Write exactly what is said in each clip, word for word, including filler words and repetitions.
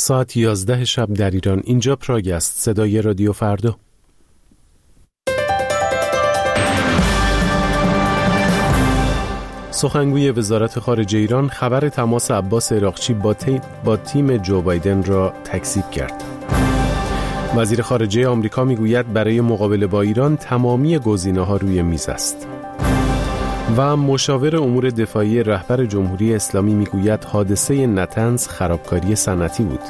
ساعت یازده شب در ایران. اینجا پراگ است، صدای رادیو فردا. سخنگوی وزارت خارجه ایران خبر تماس عباس عراقچی با, تی... با تیم جو بایدن را تکذیب کرد. وزیر خارجه آمریکا میگوید برای مقابله با ایران تمامی گزینه‌ها روی میز است. و مشاور امور دفاعی رهبر جمهوری اسلامی میگوید حادثه نتنز خرابکاری صنعتی بود.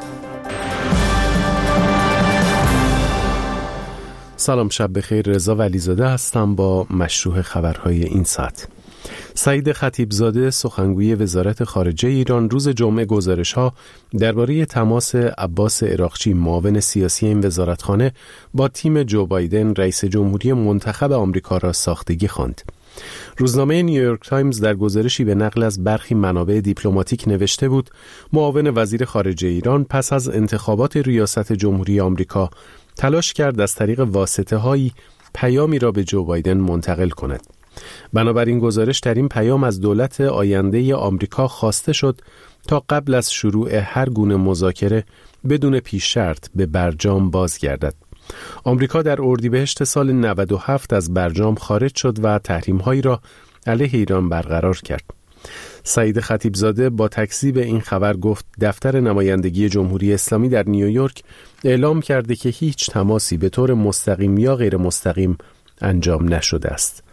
سلام، شب بخیر. رضا ولیزاده هستم با مشروع خبرهای این ساعت. سعید خطیبزاده سخنگوی وزارت خارجه ایران روز جمعه گزارش‌ها درباره تماس عباس عراقچی معاون سیاسی این وزارتخانه با تیم جو بایدن رئیس جمهوری منتخب آمریکا را ساختگی خواند. روزنامه نیویورک تایمز در گزارشی به نقل از برخی منابع دیپلماتیک نوشته بود معاون وزیر خارجه ایران پس از انتخابات ریاست جمهوری آمریکا تلاش کرد از طریق واسطه‌هایی پیامی را به جو بایدن منتقل کند. بنابراین گزارش در این پیام از دولت آینده آمریکا خواسته شد تا قبل از شروع هر گونه مذاکره بدون پیش شرط به برجام بازگردد. آمریکا در اردیبهشت سال نود و هفت از برجام خارج شد و تحریم‌هایی را علیه ایران برقرار کرد. سعید خطیبزاده با تکذیب این خبر گفت دفتر نمایندگی جمهوری اسلامی در نیویورک اعلام کرده که هیچ تماسی به طور مستقیم یا غیر مستقیم انجام نشده است.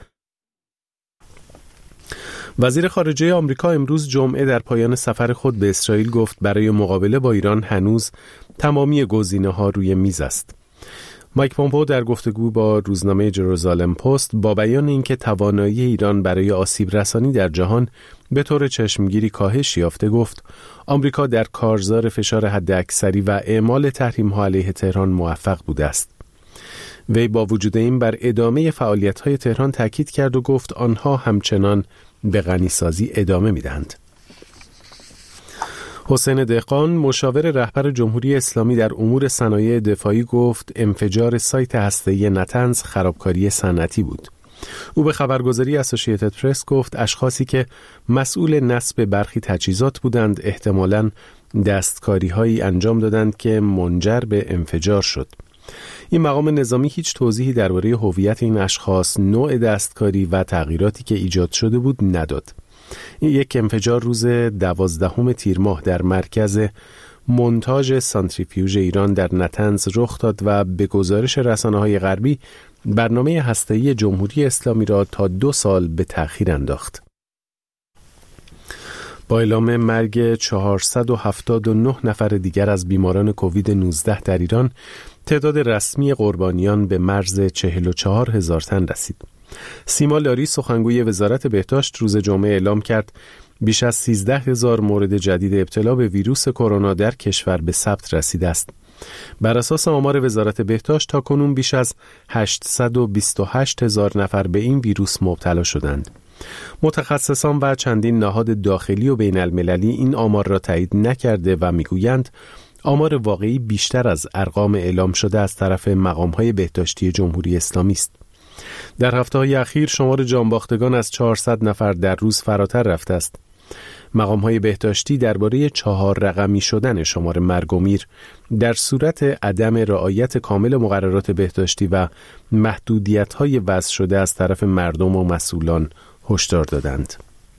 وزیر خارجه آمریکا امروز جمعه در پایان سفر خود به اسرائیل گفت برای مقابله با ایران هنوز تمامی گزینه‌ها روی میز است. مایک پومپئو در گفتگو با روزنامه جروزالم پست با بیان اینکه توانایی ایران برای آسیب رسانی در جهان به طور چشمگیری کاهش یافته گفت آمریکا در کارزار فشار حداکثری و اعمال تحریم‌ها علیه تهران موفق بوده است. وی با وجود این بر ادامه فعالیت‌های تهران تاکید کرد و گفت آنها همچنان به غنیسازی ادامه می‌دهند. حسین دهقان مشاور رهبر جمهوری اسلامی در امور صنایع دفاعی گفت انفجار سایت هسته‌ای نتنز خرابکاری صنعتی بود. او به خبرگزاری اسوسییتد پرس گفت اشخاصی که مسئول نصب برخی تجهیزات بودند احتمالاً دستکاری‌هایی انجام دادند که منجر به انفجار شد. این مقام نظامی هیچ توضیحی درباره هویت این اشخاص، نوع دستکاری و تغییراتی که ایجاد شده بود نداد. این یک انفجار روز دوازدهم تیر ماه در مرکز مونتاژ سانتریفیوژ ایران در نتنز رخ داد و به گزارش رسانه‌های غربی برنامه هسته‌ای جمهوری اسلامی را تا دو سال به تأخیر انداخت. با اعلام مرگ چهارصد و هفتاد و نه نفر دیگر از بیماران کووید نوزده در ایران، تعداد رسمی قربانیان به مرز چهل و چهار هزار تن رسید. سیما لاری سخنگوی وزارت بهداشت روز جمعه اعلام کرد بیش از سیزده هزار مورد جدید ابتلا به ویروس کرونا در کشور به ثبت رسیده است. بر اساس آمار وزارت بهداشت تاکنون بیش از هشتصد و بیست و هشت هزار نفر به این ویروس مبتلا شدند. متخصصان و چندین نهاد داخلی و بین المللی این آمار را تایید نکرده و میگویند آمار واقعی بیشتر از ارقام اعلام شده از طرف مقام‌های بهداشتی جمهوری اسلامی است. در هفته‌های اخیر شمار جانباختگان از چهارصد نفر در روز فراتر رفته است. مقام‌های بهداشتی درباره چهار رقمی شدن شمار مرگ و میر در صورت عدم رعایت کامل مقررات بهداشتی و محدودیت‌های وضع شده از طرف مردم و مسئولان هشدار دادند.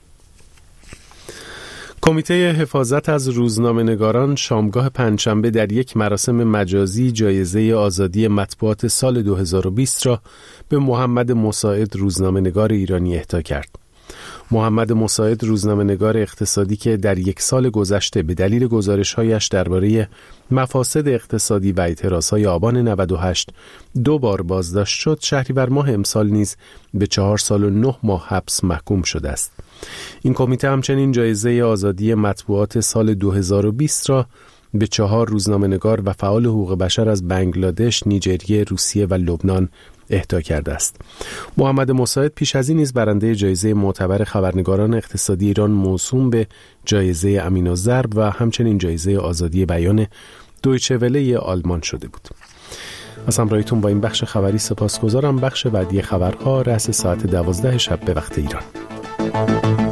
کمیته حفاظت از روزنامه‌نگاران شامگاه پنجشنبه در یک مراسم مجازی جایزه آزادی مطبوعات سال دو هزار و بیست را به محمد مساعد روزنامه‌نگار ایرانی اهدا کرد. محمد مساعد روزنامه‌نگار اقتصادی که در یک سال گذشته به دلیل گزارش‌هایش درباره مفاسد اقتصادی و اعتراض‌های آبان نود و هشت دو بار بازداشت شد، شهریور ماه امسال نیز به چهار سال و نه ماه حبس محکوم شده است. این کمیته همچنین جایزه آزادی مطبوعات سال دو هزار و بیست را به چهار روزنامه‌نگار و فعال حقوق بشر از بنگلادش، نیجریه، روسیه و لبنان اهدا کرده است. محمد مساعد پیش از این نیز برنده جایزه معتبر خبرنگاران اقتصادی ایران موسوم به جایزه امین‌الضرب و همچنین جایزه آزادی بیان دویچه وله آلمان شده بود. از همراهیتون با این بخش خبری سپاسگزارم. بخش بعدی خبرها رأس ساعت دوازده شب به وقت ایران.